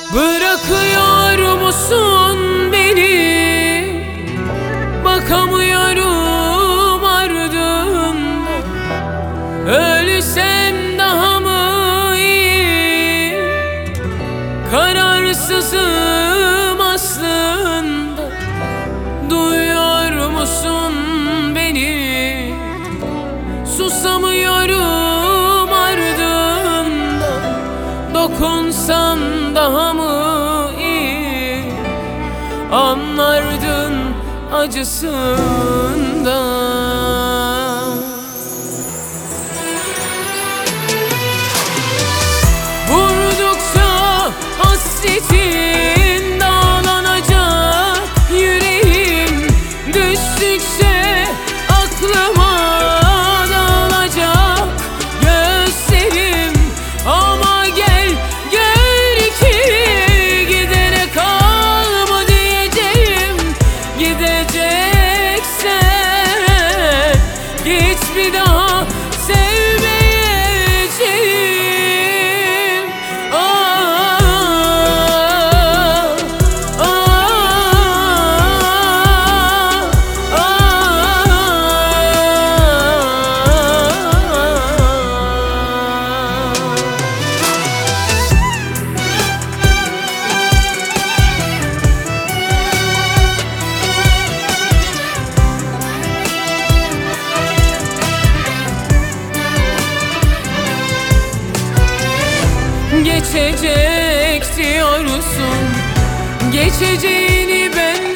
Bırakıyor musun beni? Bakamıyorum ardından. Ölsem daha mı iyi? Kararsızım aslında. Duyuyor musun beni? Susamıyorum ardından. Dokunsan daha mı iyi? Anlardın acısından. Vurdukça hasretin dağlanacak yüreğim, düştükçe aklıma dalacak gözlerim. Ama gel gör ki gidene kal mı diyeceğim. Gideceksen git, bir daha sevmeyeceğim. Geçecek diyorsun, geçeceğini ben